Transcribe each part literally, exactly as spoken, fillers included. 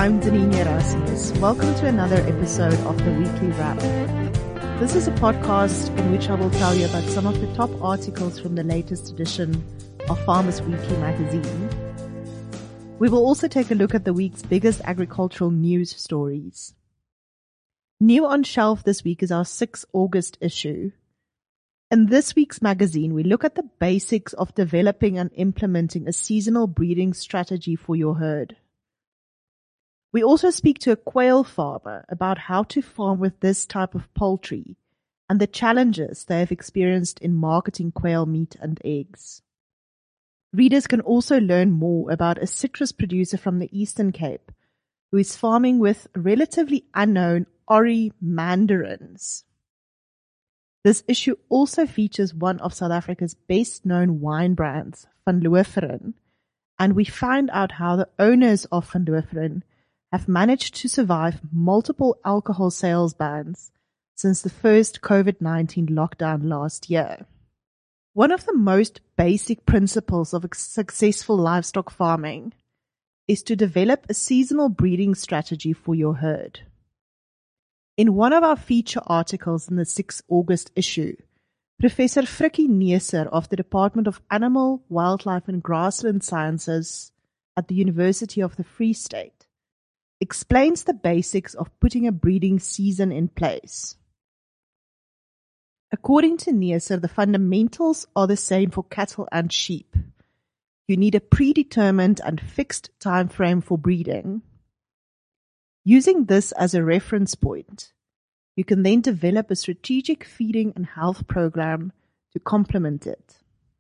I'm Deneen Erasmus. Welcome to another episode of the Weekly Wrap. This is a podcast in which I will tell you about some of the top articles from the latest edition of Farmers Weekly magazine. We will also take a look at the week's biggest agricultural news stories. New on shelf this week is our sixth of August issue. In this week's magazine, we look at the basics of developing and implementing a seasonal breeding strategy for your herd. We also speak to a quail farmer about how to farm with this type of poultry and the challenges they have experienced in marketing quail meat and eggs. Readers can also learn more about a citrus producer from the Eastern Cape who is farming with relatively unknown Ori mandarins. This issue also features one of South Africa's best-known wine brands, Van Loefferen, and we find out how the owners of Van Loefferen have managed to survive multiple alcohol sales bans since the first COVID nineteen lockdown last year. One of the most basic principles of successful livestock farming is to develop a seasonal breeding strategy for your herd. In one of our feature articles in the sixth of August issue, Professor Frikkie Neser of the Department of Animal, Wildlife and Grassland Sciences at the University of the Free State explains the basics of putting a breeding season in place. According to Neser, the fundamentals are the same for cattle and sheep. You need a predetermined and fixed time frame for breeding. Using this as a reference point, you can then develop a strategic feeding and health program to complement it.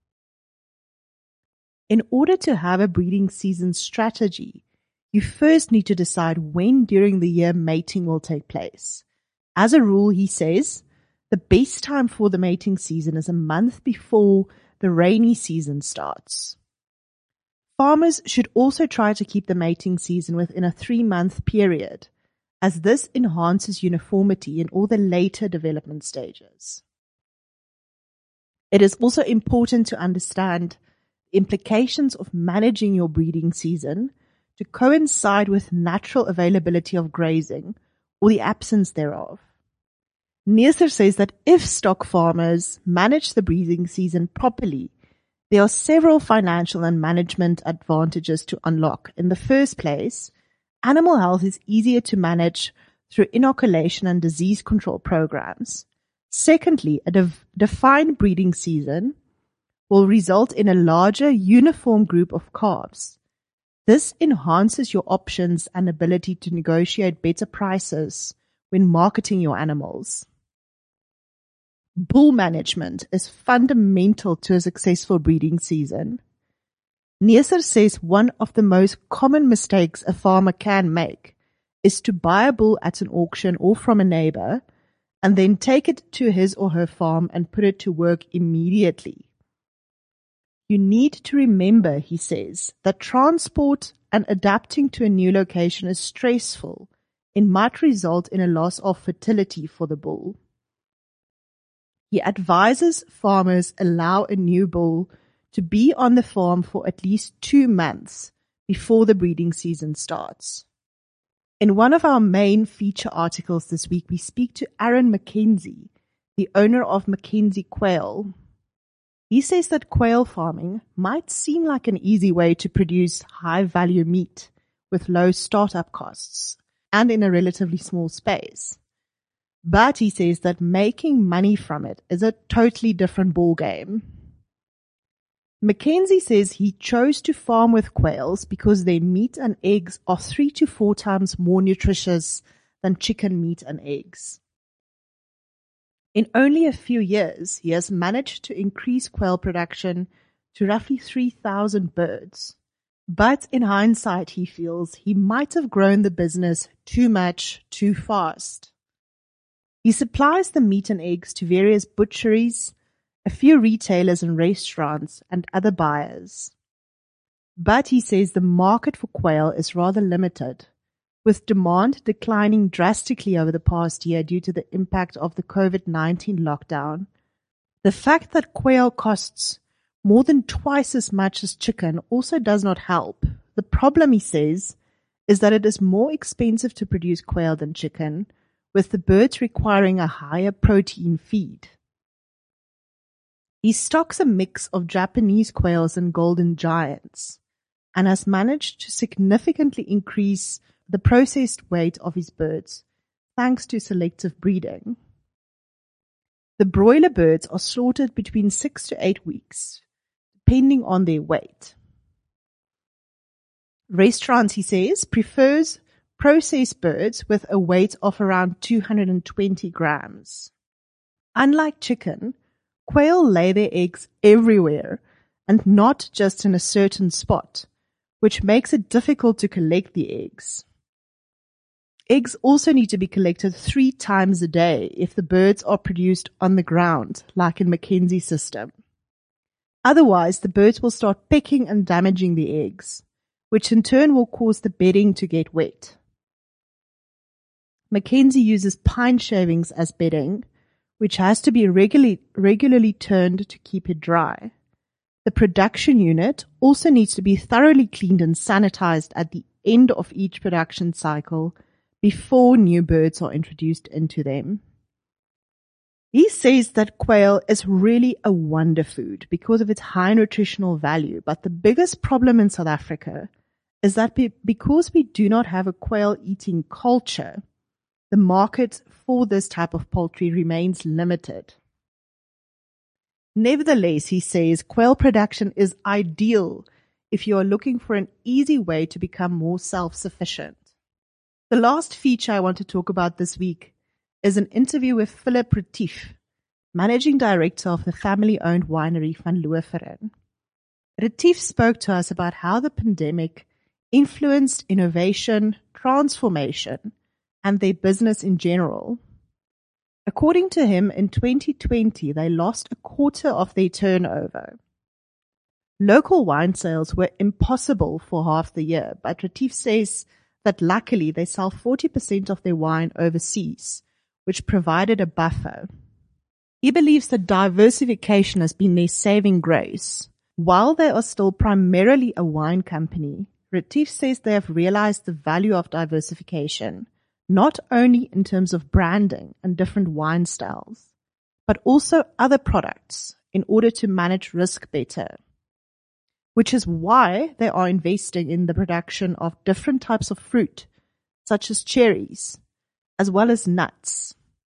In order to have a breeding season strategy, you first need to decide when during the year mating will take place. As a rule, he says, the best time for the mating season is a month before the rainy season starts. Farmers should also try to keep the mating season within a three-month period, as this enhances uniformity in all the later development stages. It is also important to understand the implications of managing your breeding season to coincide with natural availability of grazing or the absence thereof. Neser says that if stock farmers manage the breeding season properly, there are several financial and management advantages to unlock. In the first place, animal health is easier to manage through inoculation and disease control programs. Secondly, a de- defined breeding season will result in a larger, uniform group of calves. This enhances your options and ability to negotiate better prices when marketing your animals. Bull management is fundamental to a successful breeding season. Neser says one of the most common mistakes a farmer can make is to buy a bull at an auction or from a neighbor and then take it to his or her farm and put it to work immediately. You need to remember, he says, that transport and adapting to a new location is stressful and might result in a loss of fertility for the bull. He advises farmers allow a new bull to be on the farm for at least two months before the breeding season starts. In one of our main feature articles this week, we speak to Aaron McKenzie, the owner of McKenzie Quail. He says that quail farming might seem like an easy way to produce high-value meat with low startup costs and in a relatively small space. But he says that making money from it is a totally different ballgame. Mackenzie says he chose to farm with quails because their meat and eggs are three to four times more nutritious than chicken meat and eggs. In only a few years, he has managed to increase quail production to roughly three thousand birds. But in hindsight, he feels he might have grown the business too much, too fast. He supplies the meat and eggs to various butcheries, a few retailers and restaurants, and other buyers. But he says the market for quail is rather limited, with demand declining drastically over the past year due to the impact of the COVID nineteen lockdown. The fact that quail costs more than twice as much as chicken also does not help. The problem, he says, is that it is more expensive to produce quail than chicken, with the birds requiring a higher protein feed. He stocks a mix of Japanese quails and golden giants, and has managed to significantly increase the processed weight of his birds, thanks to selective breeding. The broiler birds are slaughtered between six to eight weeks, depending on their weight. Restaurants, he says, prefers processed birds with a weight of around two hundred twenty grams. Unlike chicken, quail lay their eggs everywhere and not just in a certain spot, which makes it difficult to collect the eggs. Eggs also need to be collected three times a day if the birds are produced on the ground, like in Mackenzie's system. Otherwise, the birds will start pecking and damaging the eggs, which in turn will cause the bedding to get wet. Mackenzie uses pine shavings as bedding, which has to be regularly, regularly turned to keep it dry. The production unit also needs to be thoroughly cleaned and sanitized at the end of each production cycle before new birds are introduced into them. He says that quail is really a wonder food because of its high nutritional value, but the biggest problem in South Africa is that be- because we do not have a quail-eating culture, the market for this type of poultry remains limited. Nevertheless, he says, quail production is ideal if you are looking for an easy way to become more self-sufficient. The last feature I want to talk about this week is an interview with Philip Retief, Managing Director of the family-owned winery Van Looferen. Retief spoke to us about how the pandemic influenced innovation, transformation, and their business in general. According to him, in twenty twenty, they lost a quarter of their turnover. Local wine sales were impossible for half the year, but Retief says that luckily they sell forty percent of their wine overseas, which provided a buffer. He believes that diversification has been their saving grace. While they are still primarily a wine company, Retief says they have realized the value of diversification, not only in terms of branding and different wine styles, but also other products in order to manage risk better, which is why they are investing in the production of different types of fruit, such as cherries, as well as nuts.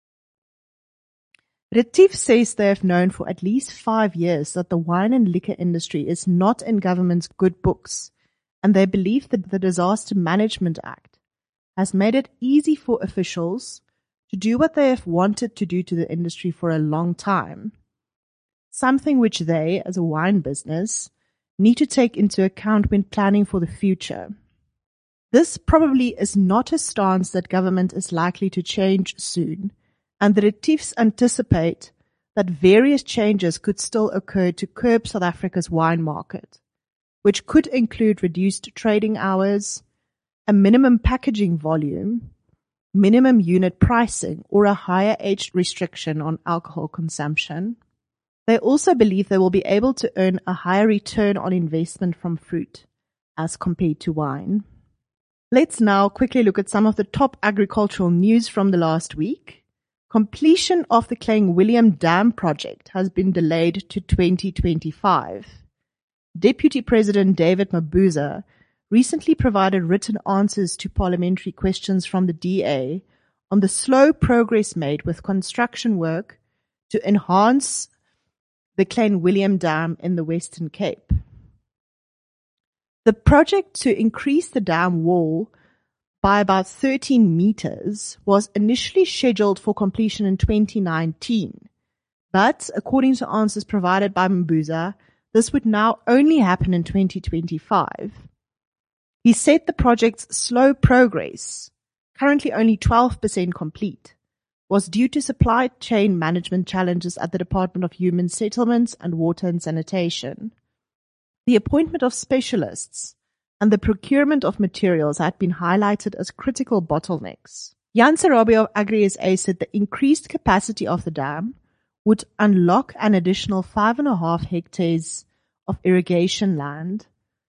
Retief says they have known for at least five years that the wine and liquor industry is not in government's good books, and they believe that the Disaster Management Act has made it easy for officials to do what they have wanted to do to the industry for a long time, something which they, as a wine business, need to take into account when planning for the future. This probably is not a stance that government is likely to change soon, and the Retiefs anticipate that various changes could still occur to curb South Africa's wine market, which could include reduced trading hours, a minimum packaging volume, minimum unit pricing, or a higher age restriction on alcohol consumption. They also believe they will be able to earn a higher return on investment from fruit as compared to wine. Let's now quickly look at some of the top agricultural news from the last week. Completion of the Clanwilliam Dam project has been delayed to twenty twenty-five. Deputy President David Mabuza recently provided written answers to parliamentary questions from the D A on the slow progress made with construction work to enhance the Clanwilliam Dam in the Western Cape. The project to increase the dam wall by about thirteen meters was initially scheduled for completion in twenty nineteen, but according to answers provided by Mabuza, this would now only happen in twenty twenty-five. He said the project's slow progress, currently only twelve percent complete, was due to supply chain management challenges at the Department of Human Settlements and Water and Sanitation. The appointment of specialists and the procurement of materials had been highlighted as critical bottlenecks. Jan Sarabi of Agri-S A said the increased capacity of the dam would unlock an additional five and a half hectares of irrigation land,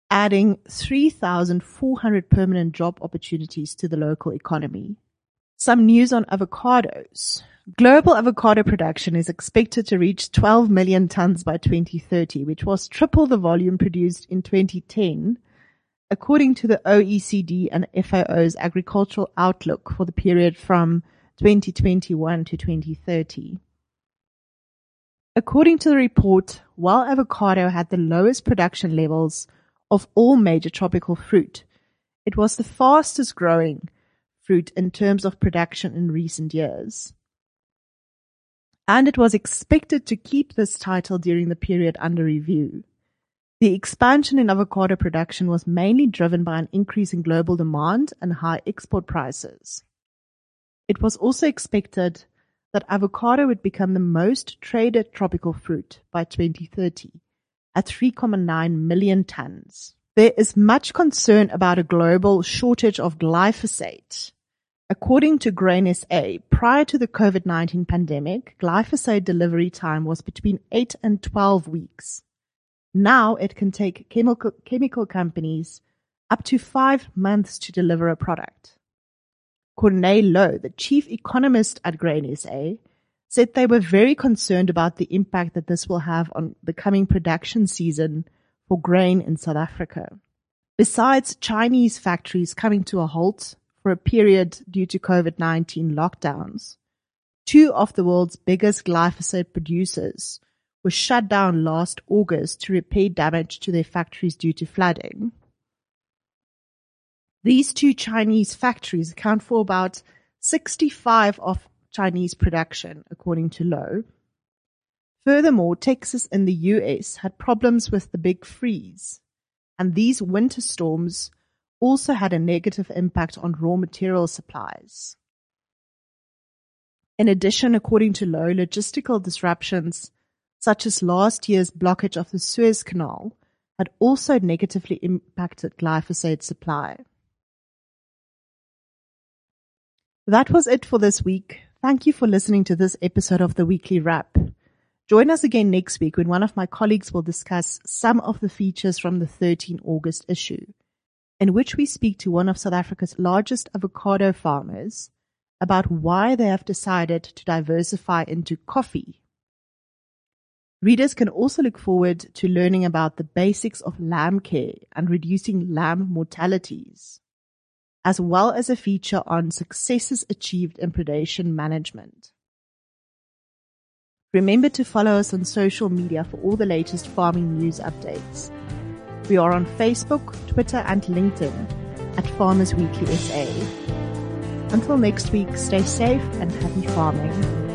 adding three thousand four hundred permanent job opportunities to the local economy. Some news on avocados. Global avocado production is expected to reach twelve million tons by twenty thirty, which was triple the volume produced in twenty ten, according to the O E C D and F A O's agricultural outlook for the period from twenty twenty-one to twenty thirty. According to the report, while avocado had the lowest production levels of all major tropical fruit, it was the fastest growing fruit in terms of production in recent years. And it was expected to keep this title during the period under review. The expansion in avocado production was mainly driven by an increase in global demand and high export prices. It was also expected that avocado would become the most traded tropical fruit by twenty thirty, at three point nine million tons. There is much concern about a global shortage of glyphosate. According to Grain S A, prior to the COVID nineteen pandemic, glyphosate delivery time was between eight and twelve weeks. Now it can take chemical, chemical companies up to five months to deliver a product. Corné Lowe, the chief economist at Grain S A, said they were very concerned about the impact that this will have on the coming production season for grain in South Africa. Besides Chinese factories coming to a halt for a period due to COVID nineteen lockdowns, two of the world's biggest glyphosate producers were shut down last August to repair damage to their factories due to flooding. These two Chinese factories account for about sixty-five of Chinese production, according to Lowe. Furthermore, Texas in the U S had problems with the big freeze, and these winter storms also had a negative impact on raw material supplies. In addition, according to Lowe, logistical disruptions such as last year's blockage of the Suez Canal had also negatively impacted glyphosate supply. That was it for this week. Thank you for listening to this episode of the Weekly Wrap. Join us again next week when one of my colleagues will discuss some of the features from the thirteenth of August issue, in which we speak to one of South Africa's largest avocado farmers about why they have decided to diversify into coffee. Readers can also look forward to learning about the basics of lamb care and reducing lamb mortalities, as well as a feature on successes achieved in predation management. Remember to follow us on social media for all the latest farming news updates. We are on Facebook, Twitter, and LinkedIn at Farmers Weekly S A. Until next week, stay safe and happy farming.